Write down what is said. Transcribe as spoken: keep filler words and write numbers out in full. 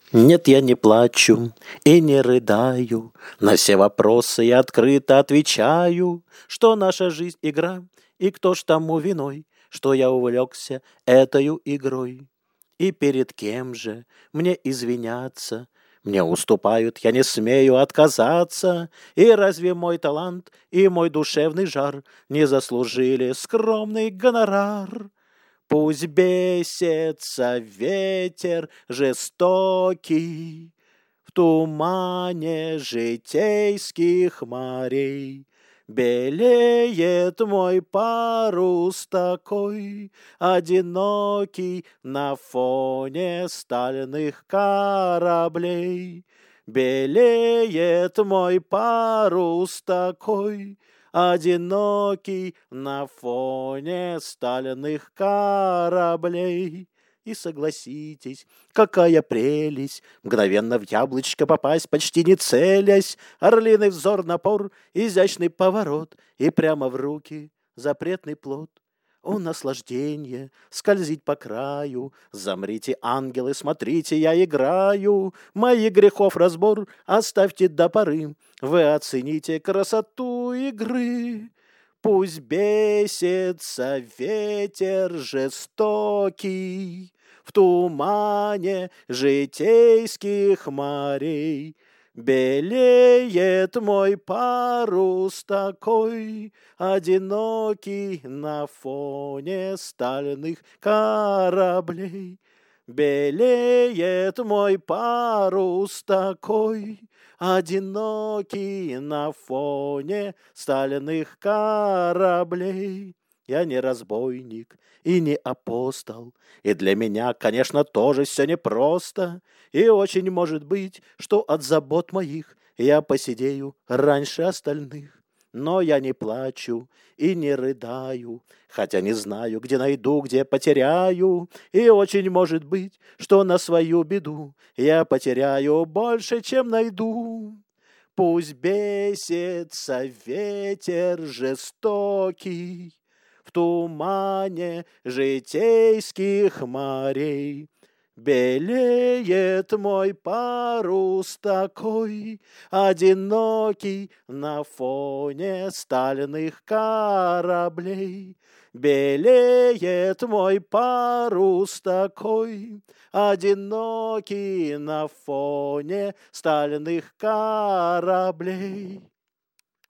Нет, я не плачу и не рыдаю, на все вопросы я открыто отвечаю, что наша жизнь игра, и кто ж тому виной, что я увлекся этою игрой. И перед кем же мне извиняться? Мне уступают, я не смею отказаться. И разве мой талант и мой душевный жар не заслужили скромный гонорар? Пусть бесится ветер жестокий в тумане житейских морей. Белеет мой парус такой, одинокий на фоне стальных кораблей. Белеет мой парус такой, одинокий на фоне стальных кораблей. И согласитесь, какая прелесть мгновенно в яблочко попасть, почти не целясь. Орлиный взор, напор, изящный поворот, и прямо в руки запретный плод. О, наслаждение скользить по краю! Замрите, ангелы, смотрите, я играю. Моих грехов разбор оставьте до поры. Вы оцените красоту игры. Пусть бесится ветер жестокий в тумане житейских морей. Белеет мой парус такой, одинокий на фоне стальных кораблей. Белеет мой парус такой, одинокий на фоне стальных кораблей. Я не разбойник и не апостол, и для меня, конечно, тоже все непросто, и очень может быть, что от забот моих я посидею раньше остальных. Но я не плачу и не рыдаю, хотя не знаю, где найду, где потеряю, и очень может быть, что на свою беду я потеряю больше, чем найду. Пусть бесится ветер жестокий в тумане житейских морей. Белеет мой парус такой, одинокий на фоне стальных кораблей. Белеет мой парус такой, одинокий на фоне стальных кораблей.